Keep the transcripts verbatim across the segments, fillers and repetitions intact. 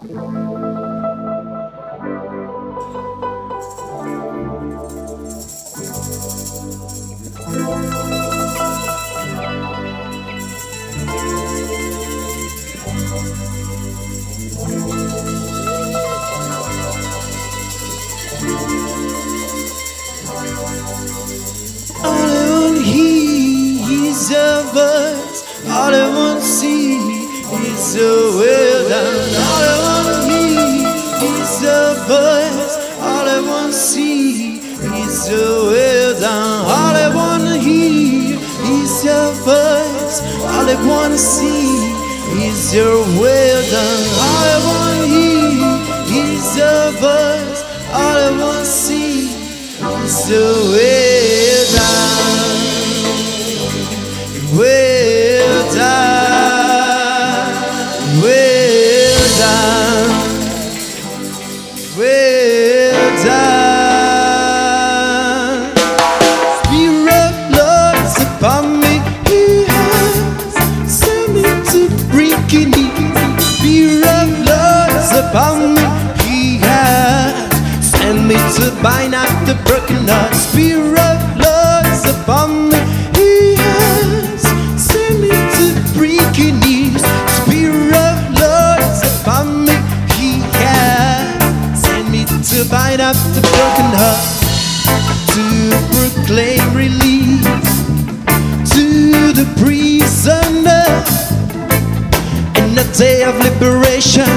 All I wanna hear is your voice. All I wanna see is your well done. All I wanna hear is your voice. All I wanna see is your well done. All I wanna hear is your voice. All I wanna see is your well done. All I wanna hear is your voice. All I wanna see is your well done. Well done. Well done. Well done. Spirit of Lord is upon me. He has sent me to breaking news. Spirit of Lord is upon me. He has sent me to bind up the broken heart. Spirit of Lord is upon me. He has sent me to breaking news. Spirit of Lord is upon me. He has sent me to bind up the broken heart, to proclaim release to the prisoner in the day of liberation,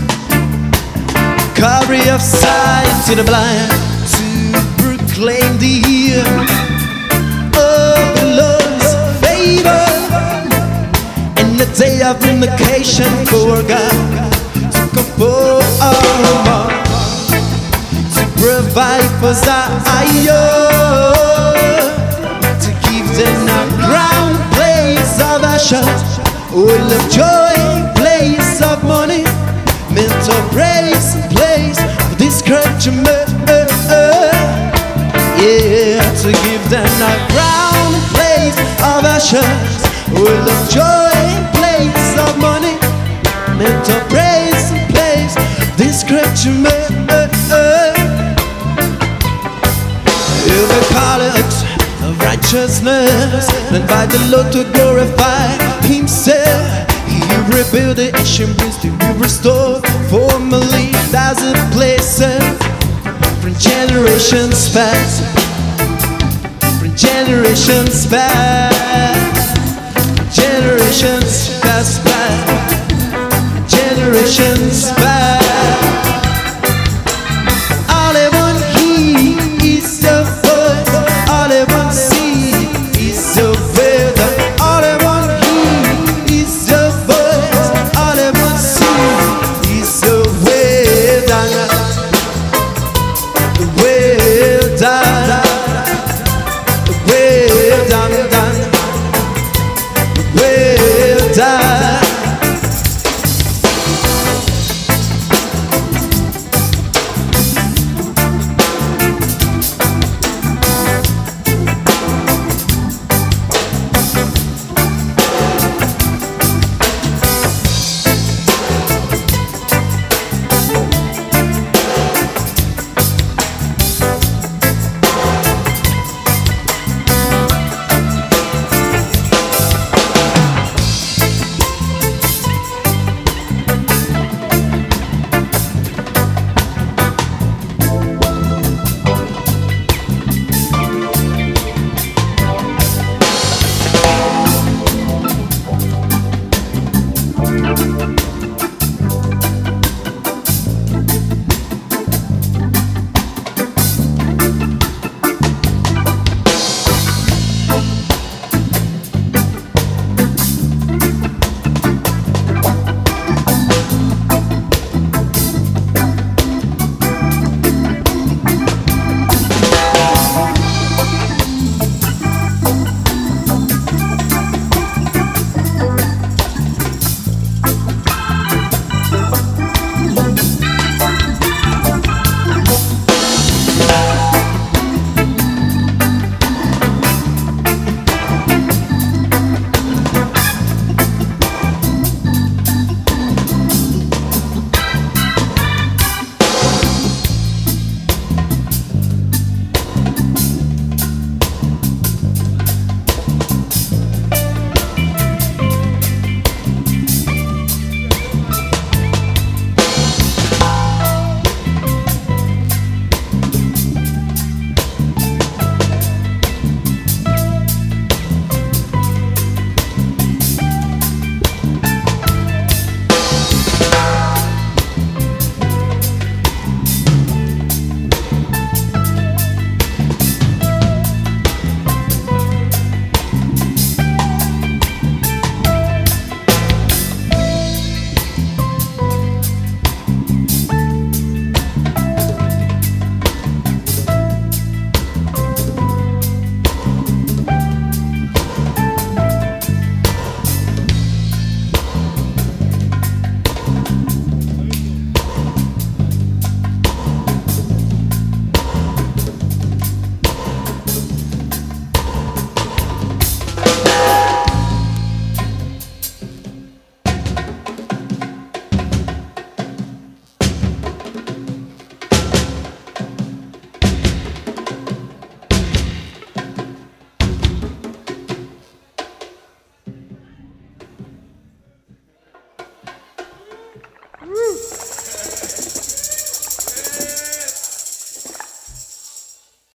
recovery of sight to the blind, to proclaim the year of the Lord's favor in the day of vindication for God, to compose our heart, to provide for Zion, to give them a crown, place of ashes, oil of joy, place of money, mental praise, place of discouragement. Yeah, to give them a crown, place of ashes, oil of joy, place of money, mental praise, place of discouragement. Every college of righteousness, and by the Lord to glorify Himself. He rebuilt the ancient ruins to be restored. Formerly thousand places, from generations past, from generations past, generations past by, generations past.